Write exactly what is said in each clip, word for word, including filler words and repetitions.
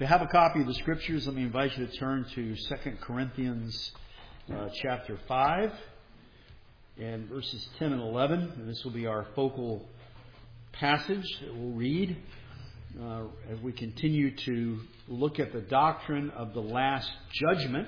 If you have a copy of the Scriptures, let me invite you to turn to Second Corinthians uh, chapter five and verses ten and eleven. And this will be our focal passage that we'll read uh, as we continue to look at the doctrine of the Last Judgment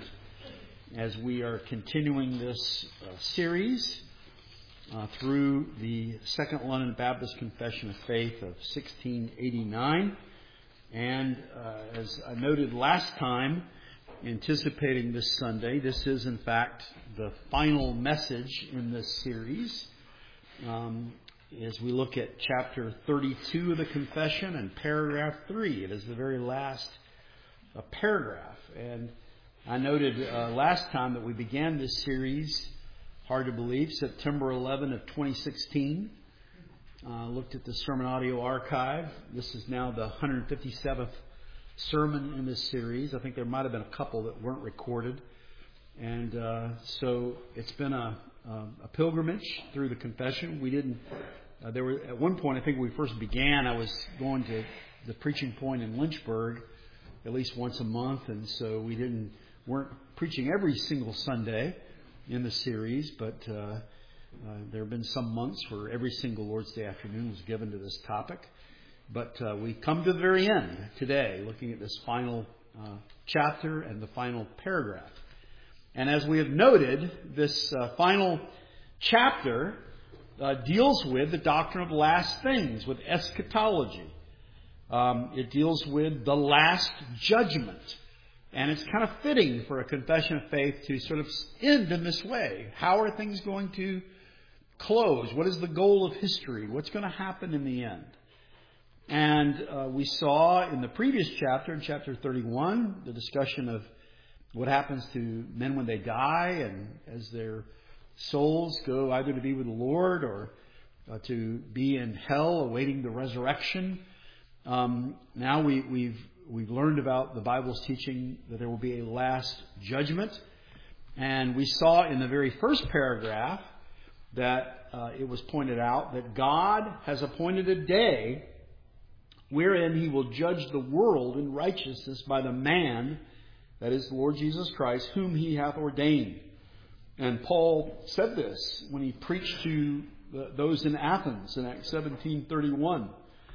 as we are continuing this uh, series uh, through the Second London Baptist Confession of Faith of sixteen eighty-nine. And uh, as I noted last time, anticipating this Sunday, this is in fact the final message in this series um, as we look at chapter thirty-two of the Confession and paragraph three. It is the very last uh, paragraph. And I noted uh, last time that we began this series, hard to believe, September eleventh of twenty sixteen. Uh, looked at the Sermon Audio Archive. This is now the one hundred fifty-seventh sermon in this series. I think there might have been a couple that weren't recorded. And uh, so it's been a, a pilgrimage through the confession. We didn't, uh, there were, at one point, I think when we first began, I was going to the preaching point in Lynchburg at least once a month. And so we didn't, weren't preaching every single Sunday in the series, but uh, Uh, there have been some months where every single Lord's Day afternoon was given to this topic. But uh, we come to the very end today, looking at this final uh, chapter and the final paragraph. And as we have noted, this uh, final chapter uh, deals with the doctrine of last things, with eschatology. Um, it deals with the last judgment. And it's kind of fitting for a confession of faith to sort of end in this way. How are things going to close? What is the goal of history? What's going to happen in the end? And uh, we saw in the previous chapter, in chapter thirty-one, the discussion of what happens to men when they die and as their souls go either to be with the Lord or uh, to be in hell awaiting the resurrection. Um, now we, we've we've learned about the Bible's teaching that there will be a last judgment. And we saw in the very first paragraph that uh, it was pointed out that God has appointed a day wherein He will judge the world in righteousness by the man, that is the Lord Jesus Christ, whom He hath ordained. And Paul said this when he preached to the, those in Athens in Acts seventeen thirty-one.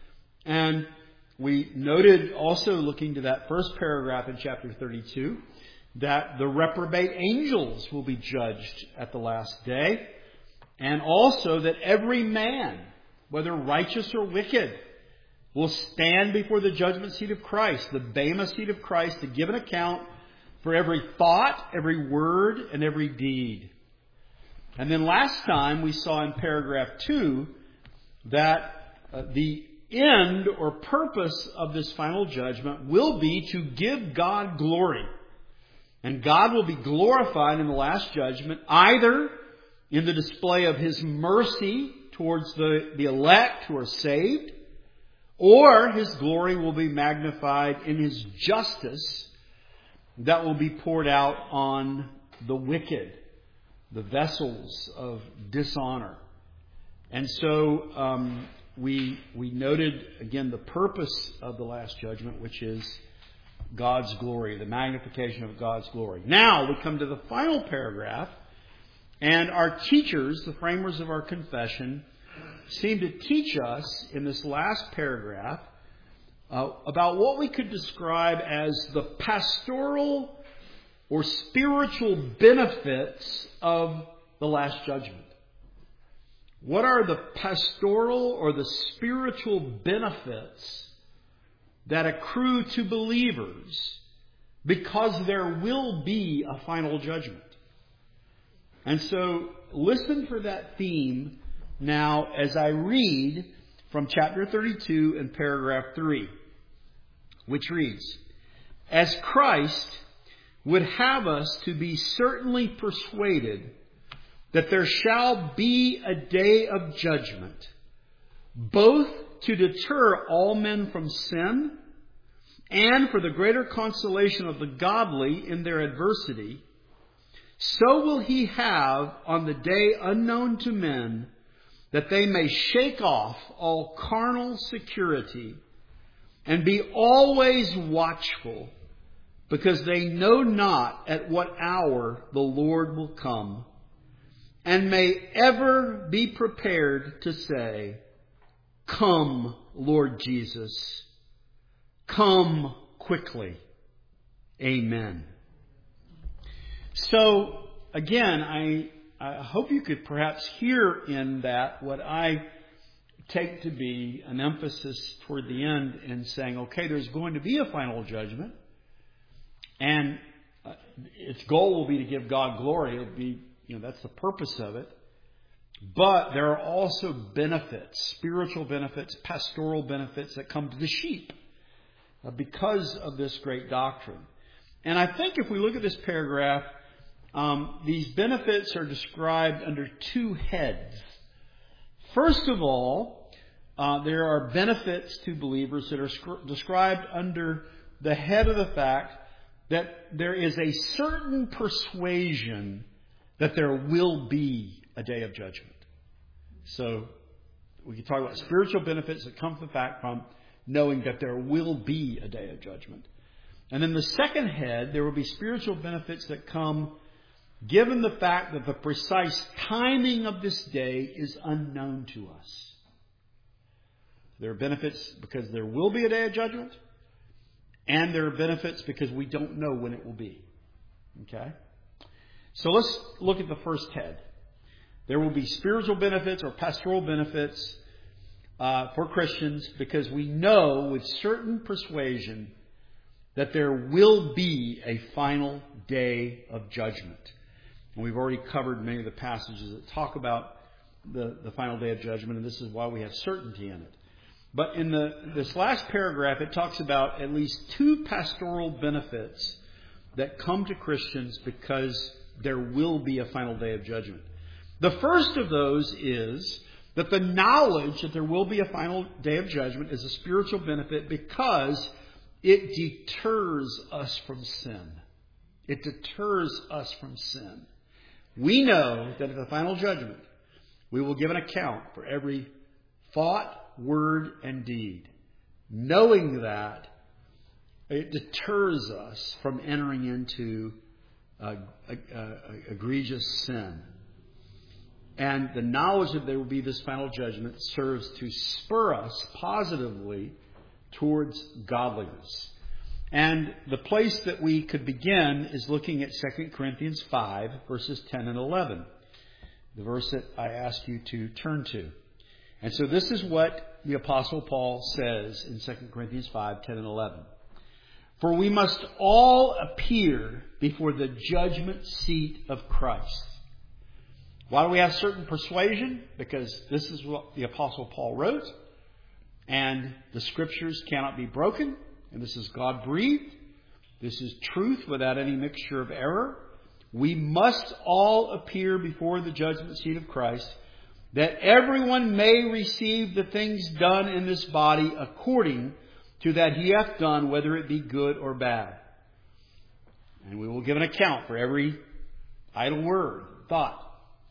And we noted also, looking to that first paragraph in chapter thirty-two, that the reprobate angels will be judged at the last day. And also that every man, whether righteous or wicked, will stand before the judgment seat of Christ, the bema seat of Christ, to give an account for every thought, every word, and every deed. And then last time we saw in paragraph two that uh, the end or purpose of this final judgment will be to give God glory. And God will be glorified in the last judgment, either in the display of His mercy towards the, the elect who are saved, or His glory will be magnified in His justice that will be poured out on the wicked, the vessels of dishonor. And so um, we we noted again the purpose of the last judgment, which is God's glory, the magnification of God's glory. Now we come to the final paragraph. And our teachers, the framers of our confession, seem to teach us in this last paragraph uh, about what we could describe as the pastoral or spiritual benefits of the last judgment. What are the pastoral or the spiritual benefits that accrue to believers because there will be a final judgment? And so listen for that theme now as I read from chapter thirty-two and paragraph three, which reads, "As Christ would have us to be certainly persuaded that there shall be a day of judgment, both to deter all men from sin and for the greater consolation of the godly in their adversity, so will He have on the day unknown to men, that they may shake off all carnal security And be always watchful, because they know not at what hour the Lord will come. And may ever be prepared to say, Come, Lord Jesus. Come quickly. Amen. So, again, I, I hope you could perhaps hear in that what I take to be an emphasis toward the end in saying, okay, there's going to be a final judgment. And uh, its goal will be to give God glory. It'll be, you know, that's the purpose of it. But there are also benefits, spiritual benefits, pastoral benefits that come to the sheep uh, because of this great doctrine. And I think if we look at this paragraph, um, these benefits are described under two heads. First of all, uh, there are benefits to believers that are sc- described under the head of the fact that there is a certain persuasion that there will be a day of judgment. So we can talk about spiritual benefits that come from the fact from knowing that there will be a day of judgment. And then the second head, there will be spiritual benefits that come given the fact that the precise timing of this day is unknown to us. There are benefits because there will be a day of judgment. And there are benefits because we don't know when it will be. Okay? So let's look at the first head. There will be spiritual benefits or pastoral benefits uh, for Christians because we know with certain persuasion that there will be a final day of judgment. And we've already covered many of the passages that talk about the, the final day of judgment, and this is why we have certainty in it. But in the this last paragraph, it talks about at least two pastoral benefits that come to Christians because there will be a final day of judgment. The first of those is that the knowledge that there will be a final day of judgment is a spiritual benefit because it deters us from sin. It deters us from sin. We know that at the final judgment, we will give an account for every thought, word, and deed. Knowing that, it deters us from entering into uh, uh, uh, egregious sin. And the knowledge that there will be this final judgment serves to spur us positively towards godliness. And the place that we could begin is looking at Second Corinthians five, verses ten and eleven. The verse that I asked you to turn to. And so this is what the Apostle Paul says in Second Corinthians five, ten and eleven. For we must all appear before the judgment seat of Christ. Why do we have certain persuasion? Because this is what the Apostle Paul wrote. And the Scriptures cannot be broken. And this is God-breathed. This is truth without any mixture of error. We must all appear before the judgment seat of Christ, that everyone may receive the things done in this body according to that he hath done, whether it be good or bad. And we will give an account for every idle word, thought.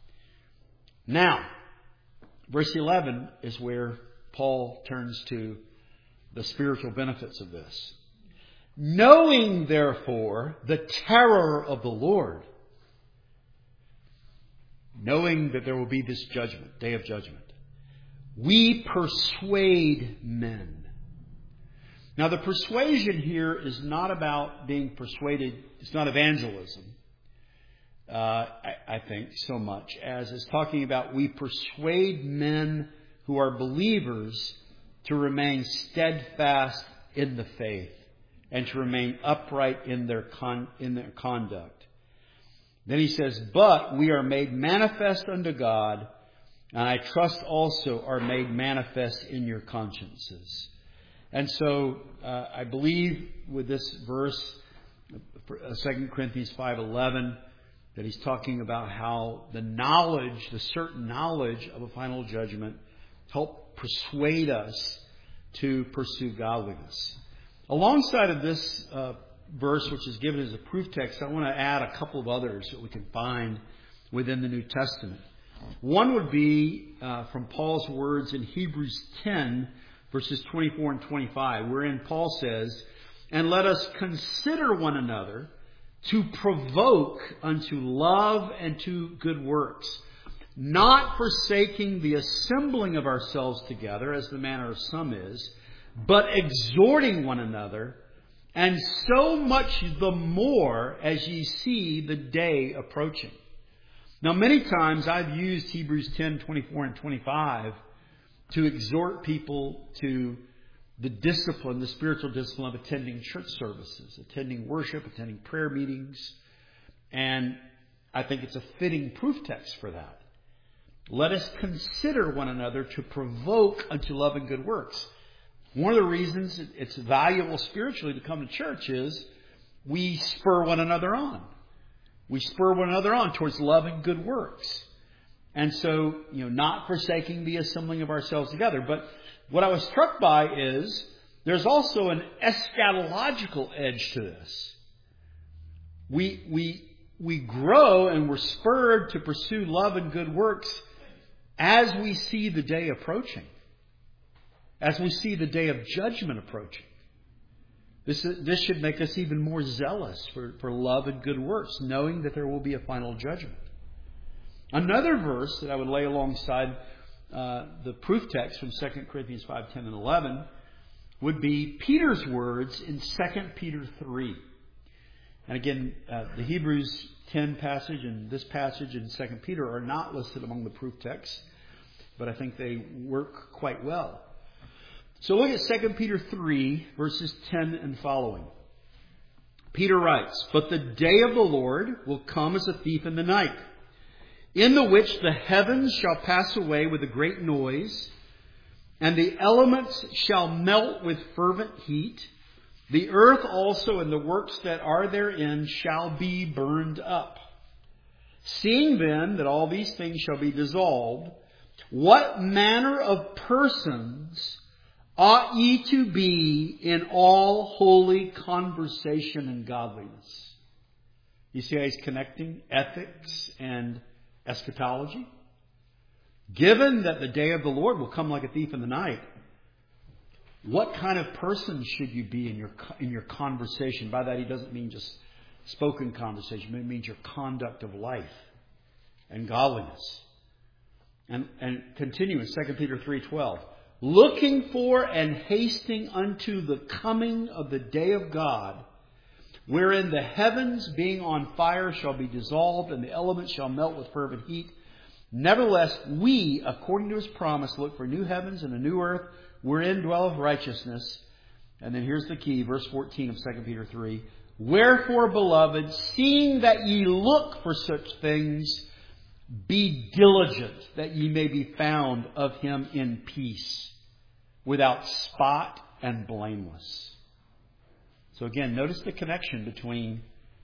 Now, verse eleven is where Paul turns to the spiritual benefits of this. Knowing, therefore, the terror of the Lord. Knowing that there will be this judgment, day of judgment. We persuade men. Now, the persuasion here is not about being persuaded. It's not evangelism, uh, I, I think, so much as it's talking about we persuade men who are believers to remain steadfast in the faith and to remain upright in their con- in their conduct. Then he says, but we are made manifest unto God, and I trust also are made manifest in your consciences. And so uh, I believe with this verse, Second Corinthians five eleven, that he's talking about how the knowledge, the certain knowledge of a final judgment help persuade us to pursue godliness. Alongside of this uh, verse, which is given as a proof text, I want to add a couple of others that we can find within the New Testament. One would be uh, from Paul's words in Hebrews ten, verses twenty-four and twenty-five, wherein Paul says, "And let us consider one another to provoke unto love and to good works, not forsaking the assembling of ourselves together, as the manner of some is, but exhorting one another, and so much the more as ye see the day approaching." Now, many times I've used Hebrews ten, twenty-four and twenty-five to exhort people to the discipline, the spiritual discipline of attending church services, attending worship, attending prayer meetings. And I think it's a fitting proof text for that. Let us consider one another to provoke unto love and good works. One of the reasons it's valuable spiritually to come to church is we spur one another on. We spur one another on towards love and good works. And so, you know, not forsaking the assembling of ourselves together. But what I was struck by is there's also an eschatological edge to this. We, we, we grow and we're spurred to pursue love and good works as we see the day approaching. As we see the day of judgment approaching. This, this should make us even more zealous for, for love and good works, knowing that there will be a final judgment. Another verse that I would lay alongside uh, the proof text from Second Corinthians five, ten, and eleven would be Peter's words in Second Peter three. And again, uh, the Hebrews ten passage and this passage in Second Peter are not listed among the proof texts, but I think they work quite well. So look at Second Peter three, verses ten and following. Peter writes, "But the day of the Lord will come as a thief in the night, in the which the heavens shall pass away with a great noise, and the elements shall melt with fervent heat. The earth also and the works that are therein shall be burned up. Seeing then that all these things shall be dissolved, what manner of persons ought ye to be in all holy conversation and godliness?" You see how he's connecting ethics and eschatology? Given that the day of the Lord will come like a thief in the night, what kind of person should you be in your in your conversation? By that he doesn't mean just spoken conversation, but it means your conduct of life and godliness. And, and continue in Second Peter three twelve. "Looking for and hasting unto the coming of the day of God, wherein the heavens being on fire shall be dissolved, and the elements shall melt with fervent heat. Nevertheless, we, according to his promise, look for new heavens and a new earth, wherein dwelleth righteousness." And then here's the key, verse fourteen of Second Peter three. "Wherefore, beloved, seeing that ye look for such things, be diligent that ye may be found of him in peace, without spot and blameless." So again, notice the connection between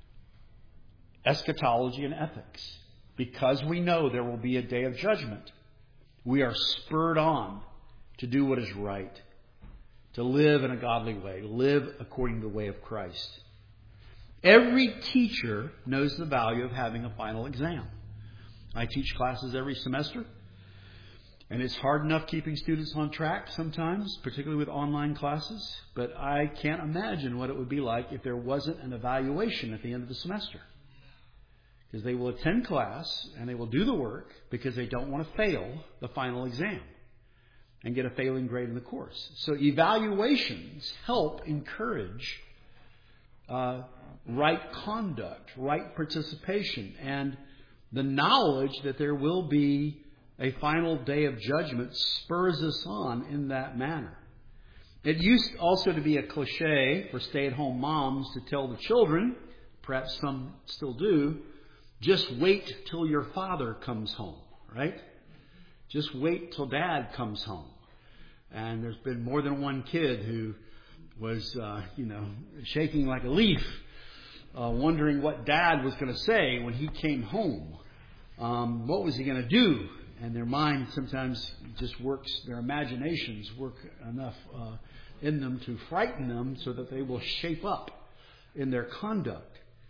eschatology and ethics. Because we know there will be a day of judgment, we are spurred on to do what is right, to live in a godly way, live according to the way of Christ. Every teacher knows the value of having a final exam. I teach classes every semester, and it's hard enough keeping students on track sometimes, particularly with online classes, but I can't imagine what it would be like if there wasn't an evaluation at the end of the semester. Because they will attend class and they will do the work because they don't want to fail the final exam and get a failing grade in the course. So evaluations help encourage uh, right conduct, right participation, and the knowledge that there will be a final day of judgment spurs us on in that manner. It used also to be a cliche for stay-at-home moms to tell the children, perhaps some still do, just wait till your father comes home, right? Just wait till dad comes home. And there's been more than one kid who was, uh, you know, shaking like a leaf, uh, wondering what dad was going to say when he came home. Um, what was he going to do? And their mind sometimes just works, their imaginations work enough uh, in them to frighten them so that they will shape up in their conduct.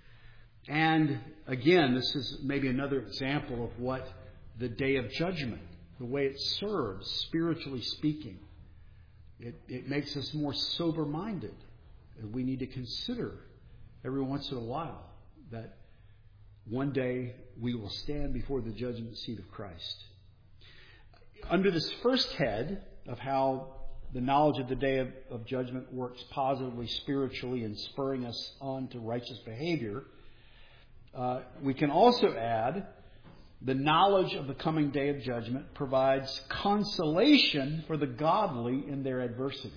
And again, this is maybe another example of what the day of judgment, the way it serves, spiritually speaking, It, it makes us more sober-minded. And we need to consider every once in a while that one day we will stand before the judgment seat of Christ. Under this first head of how the knowledge of the day of, of judgment works positively, spiritually, and spurring us on to righteous behavior, uh, we can also add the knowledge of the coming day of judgment provides consolation for the godly in their adversity.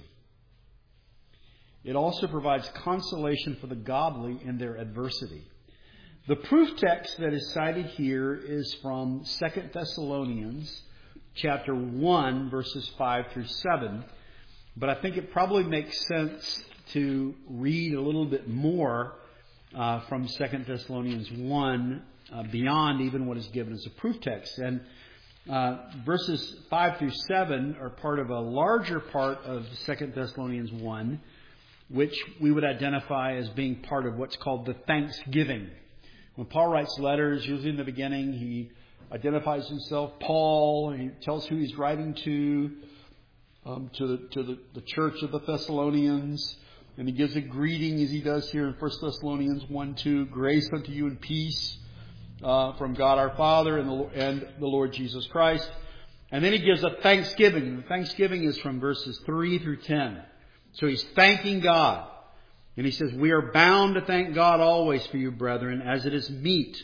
It also provides consolation for the godly in their adversity. The proof text that is cited here is from Second Thessalonians chapter one, verses five through seven. But I think it probably makes sense to read a little bit more uh, from Second Thessalonians one, uh, beyond even what is given as a proof text. And uh, verses five through seven are part of a larger part of Second Thessalonians one, which we would identify as being part of what's called the thanksgiving. When Paul writes letters, usually in the beginning, he identifies himself, Paul, and he tells who he's writing to, um, to, the, to the, the church of the Thessalonians. And he gives a greeting, as he does here in First Thessalonians one two, grace unto you and peace uh, from God our Father and the, and the Lord Jesus Christ. And then he gives a thanksgiving. The thanksgiving is from verses three through ten. So he's thanking God. And he says, we are bound to thank God always for you, brethren, as it is meet,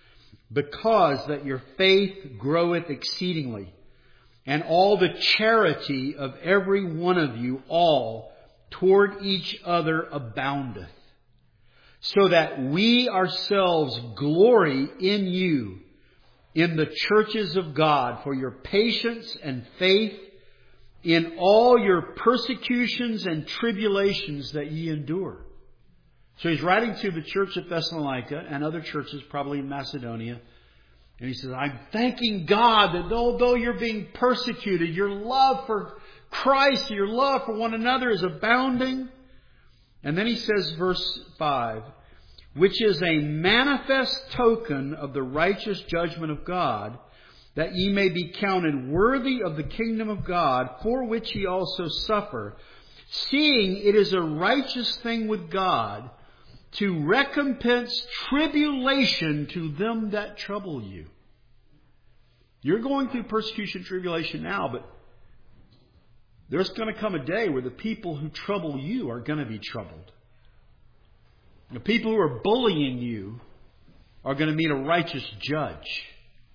because that your faith groweth exceedingly, and all the charity of every one of you all toward each other aboundeth, so that we ourselves glory in you in the churches of God for your patience and faith in all your persecutions and tribulations that ye endure. So he's writing to the church of Thessalonica and other churches, probably in Macedonia. And he says, I'm thanking God that although you're being persecuted, your love for Christ, your love for one another is abounding. And then he says, verse five, which is a manifest token of the righteous judgment of God, that ye may be counted worthy of the kingdom of God, for which ye also suffer, seeing it is a righteous thing with God to recompense tribulation to them that trouble you. You're going through persecution, tribulation now, but there's going to come a day where the people who trouble you are going to be troubled. The people who are bullying you are going to meet a righteous judge.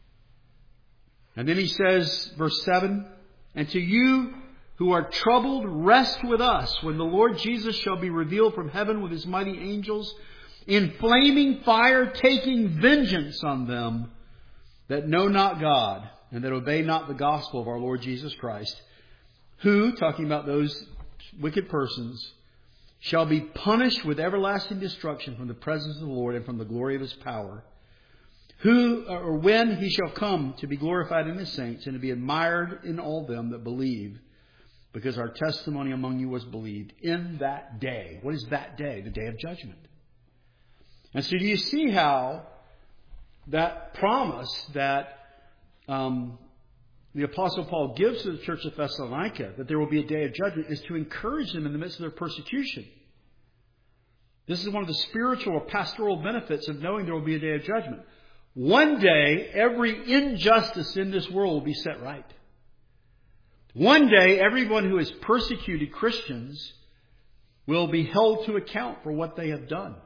And then he says, verse seven, and to you who are troubled, rest with us when the Lord Jesus shall be revealed from heaven with his mighty angels in flaming fire, taking vengeance on them that know not God and that obey not the gospel of our Lord Jesus Christ, who, talking about those wicked persons, shall be punished with everlasting destruction from the presence of the Lord and from the glory of his power, who or when he shall come to be glorified in his saints and to be admired in all them that believe, because our testimony among you was believed in that day. What is that day? The day of judgment. And so do you see how that promise that um, the Apostle Paul gives to the church of Thessalonica, that there will be a day of judgment, is to encourage them in the midst of their persecution. This is one of the spiritual or pastoral benefits of knowing there will be a day of judgment. One day, every injustice in this world will be set right. One day, everyone who has persecuted Christians will be held to account for what they have done.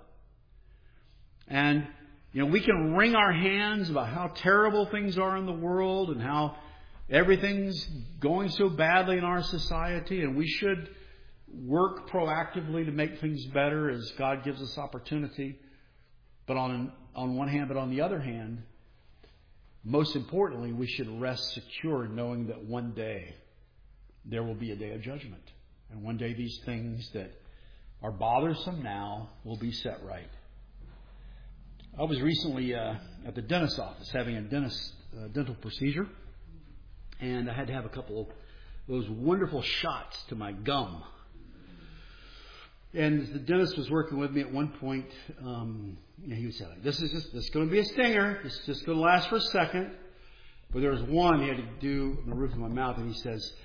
And, you know, we can wring our hands about how terrible things are in the world and how everything's going so badly in our society, and we should work proactively to make things better as God gives us opportunity. But on on one hand, but on the other hand, most importantly, we should rest secure knowing that one day there will be a day of judgment. And one day these things that are bothersome now will be set right. I was recently uh, at the dentist's office having a dentist, uh, dental procedure. And I had to have a couple of those wonderful shots to my gum. And the dentist was working with me at one point. Um, you know, he was saying, this is just, this is going to be a stinger. This is just going to last for a second. But there was one he had to do on the roof of my mouth. And he says,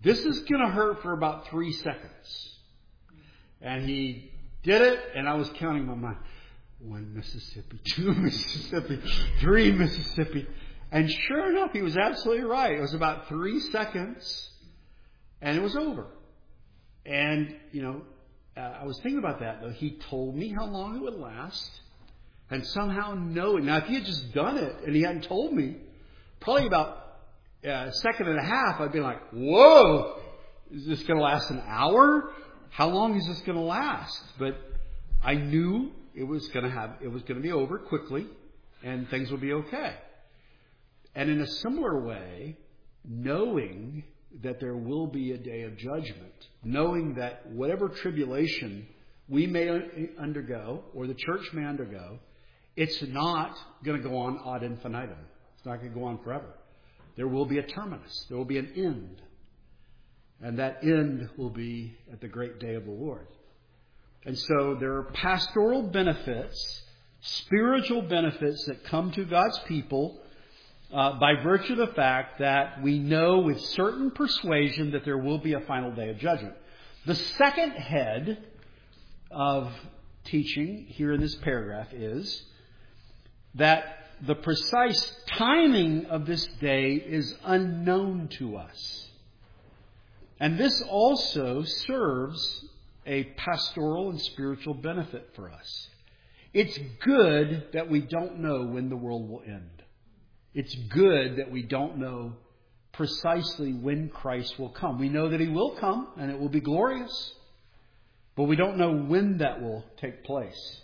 this is going to hurt for about three seconds. And he did it, and I was counting my mind. One Mississippi, two Mississippi, three Mississippi. And sure enough, he was absolutely right. It was about three seconds, and it was over. And, you know, uh, I was thinking about that, though. He told me how long it would last, and somehow knowing. Now, if he had just done it, and he hadn't told me, probably about a second and a half, I'd be like, whoa, is this going to last an hour? How long is this going to last? But I knew it was going to have, it was going to be over quickly, and things would be okay. And in a similar way, knowing that there will be a day of judgment, knowing that whatever tribulation we may undergo, or the church may undergo, it's not going to go on ad infinitum. It's not going to go on forever. There will be a terminus. There will be an end. And that end will be at the great day of the Lord. And so there are pastoral benefits, spiritual benefits that come to God's people uh, by virtue of the fact that we know with certain persuasion that there will be a final day of judgment. The second head of teaching here in this paragraph is that the precise timing of this day is unknown to us. And this also serves a pastoral and spiritual benefit for us. It's good that we don't know when the world will end. It's good that we don't know precisely when Christ will come. We know that He will come and it will be glorious, but we don't know when that will take place.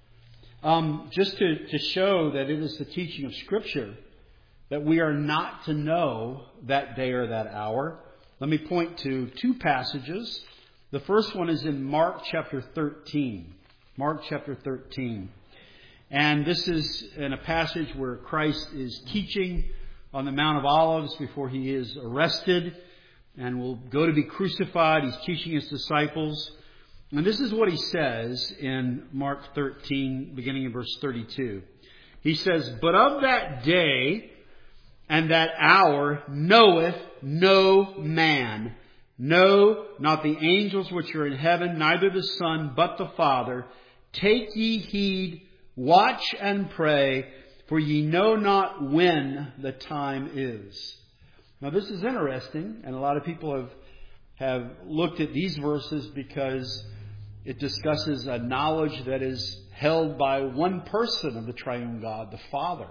Um, just to, to show that it is the teaching of Scripture that we are not to know that day or that hour, let me point to two passages. The first one is in Mark chapter thirteen. Mark chapter thirteen. And this is in a passage where Christ is teaching on the Mount of Olives before He is arrested and will go to be crucified. He's teaching His disciples. And this is what He says in Mark thirteen, beginning in verse thirty-two. He says, "But of that day and that hour knoweth no man, no, not the angels which are in heaven, neither the Son, but the Father. Take ye heed, watch and pray, for ye know not when the time is." Now this is interesting, and a lot of people have, have looked at these verses because it discusses a knowledge that is held by one person of the triune God, the Father.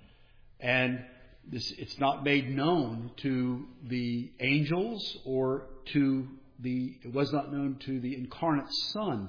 And this, it's not made known to the angels or to the, it was not known to the incarnate Son,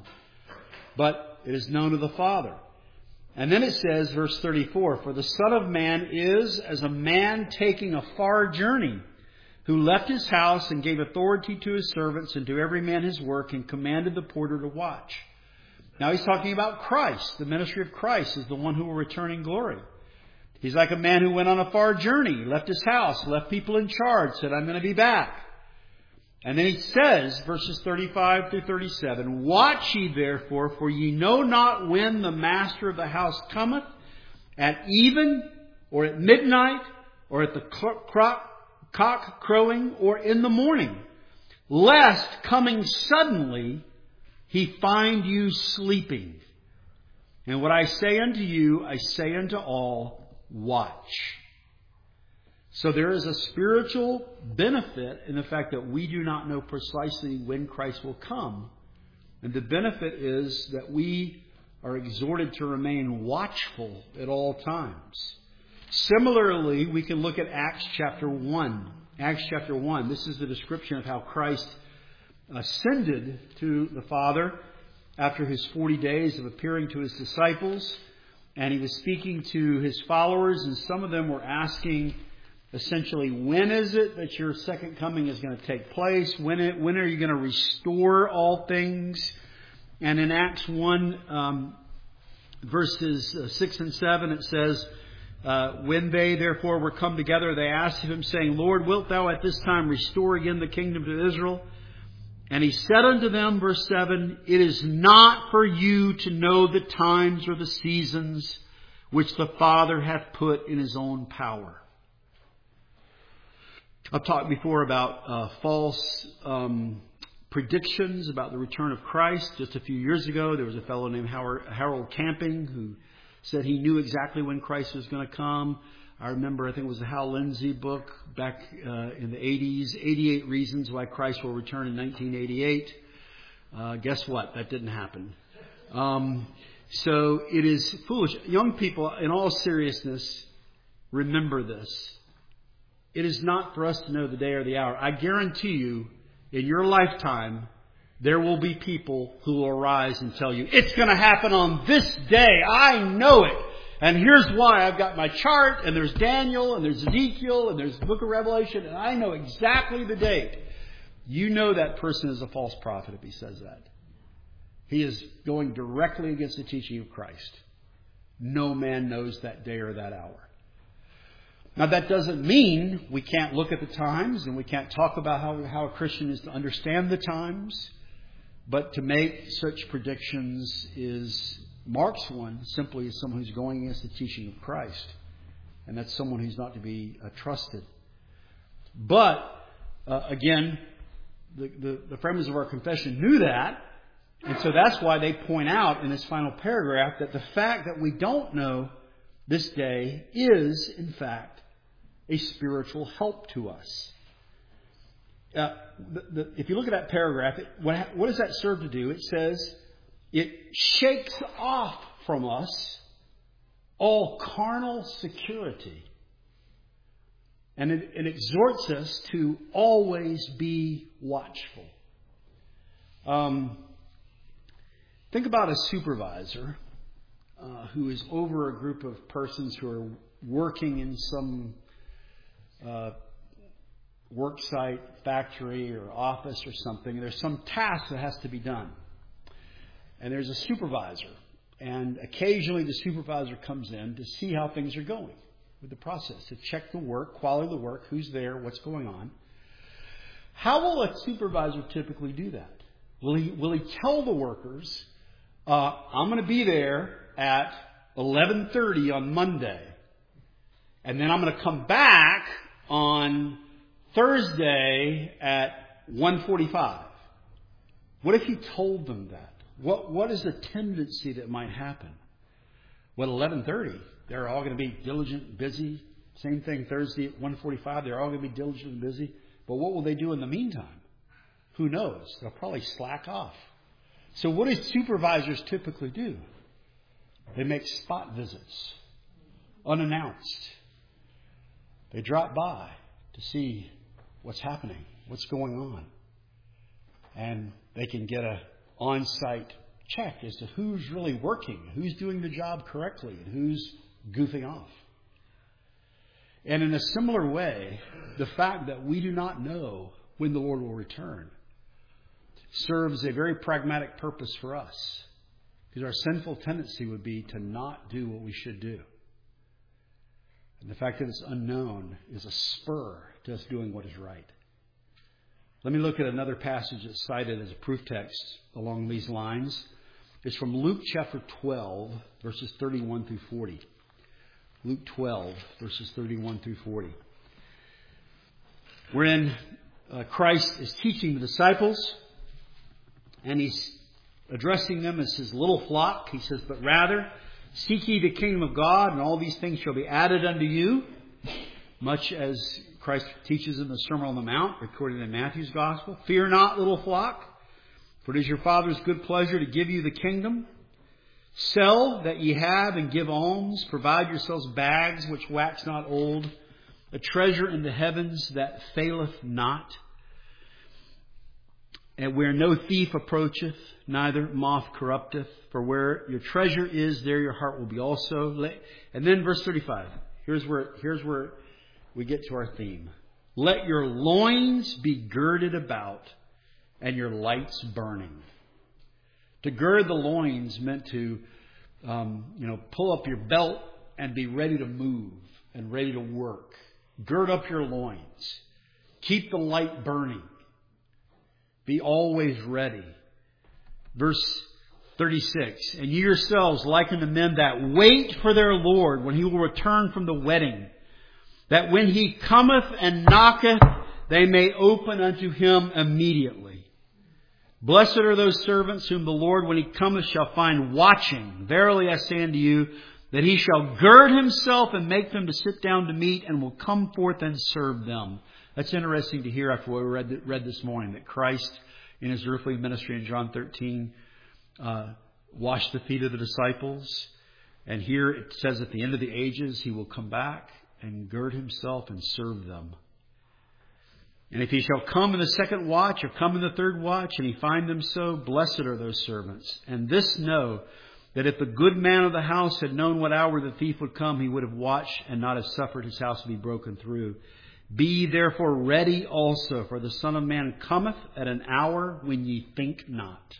but it is known to the Father. And then it says, verse thirty-four, "For the Son of Man is as a man taking a far journey, who left his house and gave authority to his servants and to every man his work, and commanded the porter to watch." Now he's talking about Christ. The ministry of Christ is the one who will return in glory. He's like a man who went on a far journey, left his house, left people in charge, said, "I'm going to be back." And then he says, verses thirty-five through thirty-seven, "Watch ye therefore, for ye know not when the master of the house cometh, at even, or at midnight, or at the clock, cock crowing, or in the morning, lest coming suddenly He find you sleeping. And what I say unto you, I say unto all, watch." So there is a spiritual benefit in the fact that we do not know precisely when Christ will come. And the benefit is that we are exhorted to remain watchful at all times. Similarly, we can look at Acts chapter one. Acts chapter one. This is the description of how Christ ascended to the Father after His forty days of appearing to His disciples. And He was speaking to His followers, and some of them were asking essentially, when is it that your second coming is going to take place? When it, when are you going to restore all things? And in Acts one, um, verses six and seven, it says, uh, "When they therefore were come together, they asked of Him, saying, Lord, wilt Thou at this time restore again the kingdom to Israel? And He said unto them," verse seven, "It is not for you to know the times or the seasons which the Father hath put in His own power." I've talked before about uh, false um, predictions about the return of Christ. Just a few years ago, there was a fellow named Howard, Harold Camping who said he knew exactly when Christ was going to come. I remember, I think it was the Hal Lindsey book back uh, in the eighties, eighty-eight Reasons Why Christ Will Return in nineteen eighty-eight. Uh, guess what? That didn't happen. Um, so it is foolish. Young people, in all seriousness, remember this. It is not for us to know the day or the hour. I guarantee you, in your lifetime, there will be people who will arise and tell you, it's going to happen on this day. I know it. And here's why. I've got my chart, and there's Daniel, and there's Ezekiel, and there's the book of Revelation, and I know exactly the date. You know that person is a false prophet if he says that. He is going directly against the teaching of Christ. No man knows that day or that hour. Now, that doesn't mean we can't look at the times and we can't talk about how, how a Christian is to understand the times. But to make such predictions is marks one simply as someone who's going against the teaching of Christ. And that's someone who's not to be uh, trusted. But, uh, again, the, the, the framers of our confession knew that. And so that's why they point out in this final paragraph that the fact that we don't know this day is, in fact, a spiritual help to us. Uh, the, the, if you look at that paragraph, it, what, what does that serve to do? It says it shakes off from us all carnal security. And it, it exhorts us to always be watchful. Um, think about a supervisor uh, who is over a group of persons who are working in some uh, work site, factory, or office or something. There's some task that has to be done. And there's a supervisor. And occasionally the supervisor comes in to see how things are going with the process, to check the work, quality of the work, who's there, what's going on. How will a supervisor typically do that? Will he, will he tell the workers, uh, I'm going to be there at eleven thirty on Monday, and then I'm going to come back on Thursday at one forty-five? What if he told them that? What What is the tendency that might happen? Well, eleven thirty, they're all going to be diligent and busy. Same thing Thursday at one forty-five, they're all going to be diligent and busy. But what will they do in the meantime? Who knows? They'll probably slack off. So what do supervisors typically do? They make spot visits, unannounced. They drop by to see what's happening, what's going on. And they can get a on-site check as to who's really working, who's doing the job correctly, and who's goofing off. And in a similar way, the fact that we do not know when the Lord will return serves a very pragmatic purpose for us. Because our sinful tendency would be to not do what we should do. And the fact that it's unknown is a spur to us doing what is right. Let me look at another passage that's cited as a proof text along these lines. It's from Luke chapter twelve, verses thirty-one through forty. Luke twelve, verses thirty-one through forty. Wherein uh, Christ is teaching the disciples, and he's addressing them as his little flock. He says, but rather, seek ye the kingdom of God, and all these things shall be added unto you, much as Christ teaches in the Sermon on the Mount, recorded in Matthew's Gospel. Fear not, little flock, for it is your Father's good pleasure to give you the kingdom. Sell that ye have and give alms. Provide yourselves bags which wax not old, a treasure in the heavens that faileth not, and where no thief approacheth, neither moth corrupteth. For where your treasure is, there your heart will be also. And then verse thirty-five. Here's where, here's where we get to our theme. Let your loins be girded about, and your lights burning. To gird the loins meant to, um, you know, pull up your belt and be ready to move and ready to work. Gird up your loins. Keep the light burning. Be always ready. Verse thirty-six. And ye yourselves like unto men that wait for their Lord when he will return from the wedding, that when he cometh and knocketh, they may open unto him immediately. Blessed are those servants whom the Lord, when he cometh, shall find watching. Verily I say unto you, that he shall gird himself and make them to sit down to meat, and will come forth and serve them. That's interesting to hear after what we read, read this morning, that Christ, in his earthly ministry in John thirteen, uh, washed the feet of the disciples. And here it says at the end of the ages, he will come back and gird himself and serve them. And if he shall come in the second watch or come in the third watch, and he find them so, blessed are those servants. And this know, that if the good man of the house had known what hour the thief would come, he would have watched and not have suffered his house to be broken through. Be ye therefore ready also, for the Son of Man cometh at an hour when ye think not.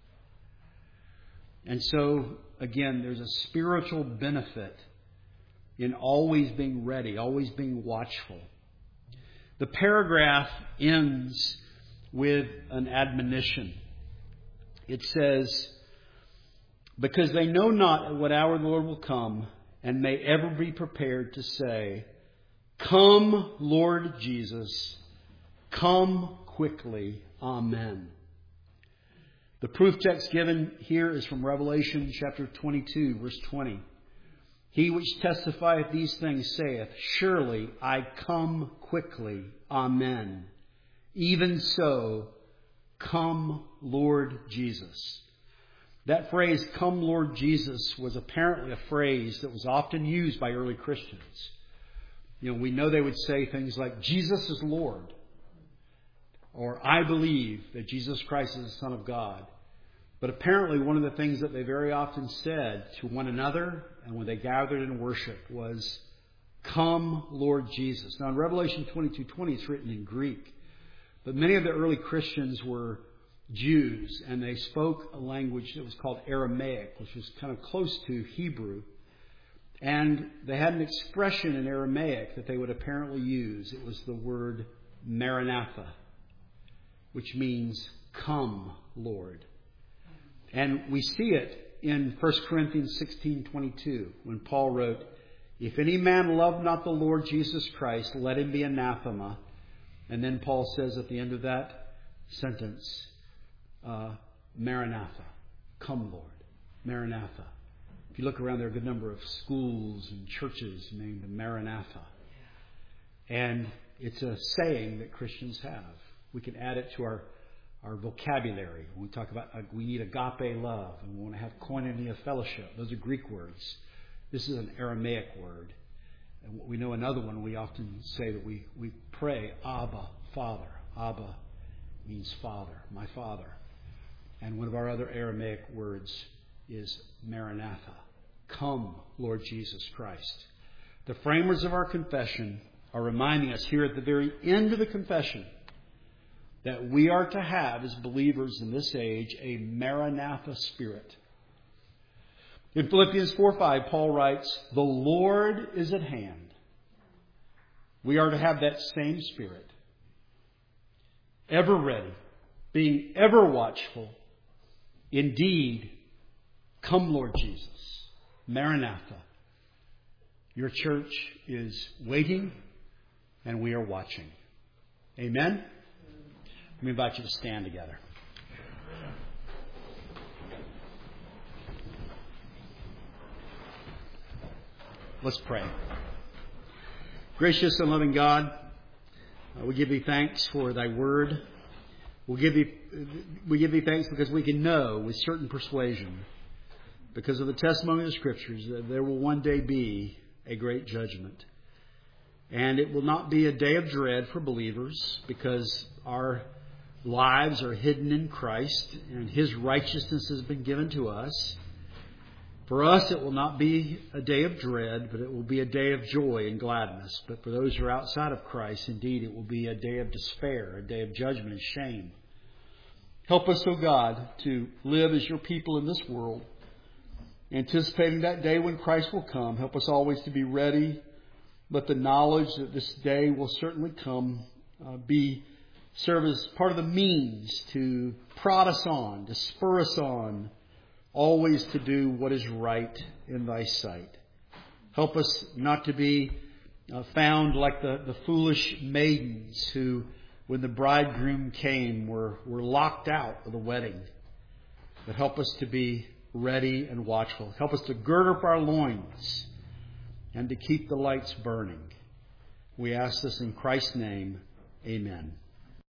And so, again, there's a spiritual benefit in always being ready, always being watchful. The paragraph ends with an admonition. It says, because they know not at what hour the Lord will come, and may ever be prepared to say, Come, Lord Jesus, come quickly. Amen. The proof text given here is from Revelation chapter twenty-two, verse twenty. He which testifieth these things saith, Surely I come quickly. Amen. Even so, come, Lord Jesus. That phrase, Come, Lord Jesus, was apparently a phrase that was often used by early Christians. You know, we know they would say things like, Jesus is Lord. Or, I believe that Jesus Christ is the Son of God. But apparently one of the things that they very often said to one another and when they gathered in worship was, Come, Lord Jesus. Now in Revelation twenty-two twenty, it's written in Greek. But many of the early Christians were Jews, and they spoke a language that was called Aramaic, which was kind of close to Hebrew. And they had an expression in Aramaic that they would apparently use. It was the word Maranatha, which means, Come, Lord. And we see it in First Corinthians sixteen twenty-two, when Paul wrote, If any man love not the Lord Jesus Christ, let him be anathema. And then Paul says at the end of that sentence, uh, Maranatha, come, Lord. Maranatha. If you look around, there are a good number of schools and churches named Maranatha. And it's a saying that Christians have. We can add it to our Our vocabulary. When we talk about uh, we need agape love and we want to have koinonia fellowship. Those are Greek words. This is an Aramaic word. And we know another one, we often say that we, we pray, Abba, Father. Abba means Father, my Father. And one of our other Aramaic words is Maranatha. Come, Lord Jesus Christ. The framers of our confession are reminding us here at the very end of the confession that we are to have, as believers in this age, a Maranatha spirit. In Philippians four five, Paul writes, The Lord is at hand. We are to have that same spirit. Ever ready, being ever watchful. Indeed, come, Lord Jesus. Maranatha. Your church is waiting and we are watching. Amen? Let me invite you to stand together. Let's pray. Gracious and loving God, uh, we give thee thanks for thy word. We'll give thee, we give thee thanks because we can know with certain persuasion, because of the testimony of the Scriptures, that there will one day be a great judgment. And it will not be a day of dread for believers, because our lives are hidden in Christ and His righteousness has been given to us. For us, it will not be a day of dread, but it will be a day of joy and gladness. But for those who are outside of Christ, indeed, it will be a day of despair, a day of judgment and shame. Help us, O God, to live as your people in this world, anticipating that day when Christ will come. Help us always to be ready. Let the knowledge that this day will certainly come uh, be serve as part of the means to prod us on, to spur us on, always to do what is right in thy sight. Help us not to be uh, found like the, the foolish maidens who, when the bridegroom came, were, were locked out of the wedding. But help us to be ready and watchful. Help us to gird up our loins and to keep the lights burning. We ask this in Christ's name. Amen.